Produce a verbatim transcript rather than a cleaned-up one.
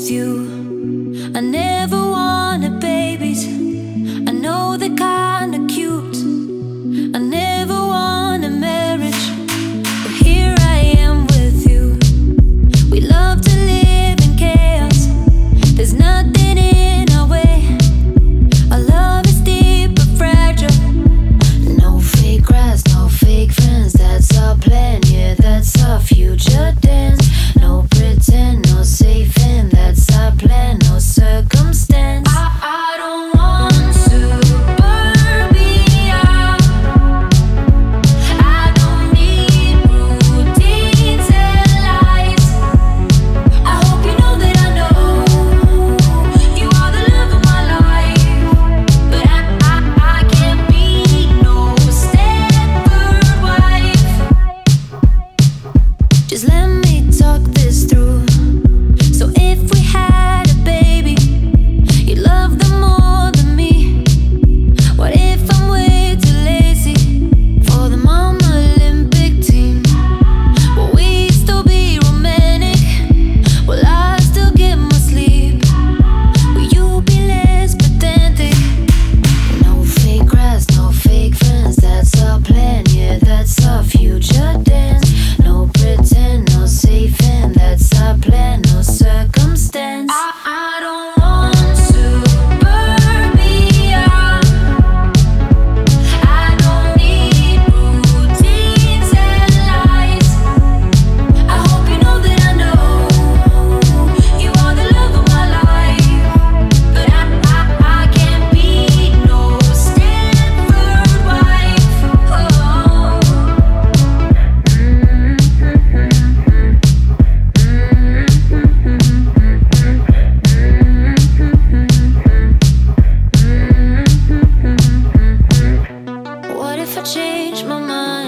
with you. I never wanted babies. I know they're kinda cute. I never wanted marriage, but here I am with you. We love to live in chaos. There's nothing in our way. Our love is deep but fragile. No fake grass, no fake friends. That's our plan, yeah, that's our future dance. No pretend, no safe end. That's our plan, no circumstance. I, I don't want suburbia. I don't need routines and lies. I hope you know that I know you are the love of my life. But I, I, I can't be no Stepford wife. Just let me talk this through. So if we had a baby, you love them more than me. What if I'm way too lazy for the mama Olympic team? Will we still be romantic? Will I still get my sleep? Will you be less pedantic? No fake grass, no fake friends. That's our plan, yeah, that's our future dance. No pretend, no safe end. That's our plan, no circumstance. I, I don't want suburbia. I don't need routines and lies. I hope you know that I know you are the love of my life. But I, I, I can't be no Stepford wife. Oh. What if I change my mind?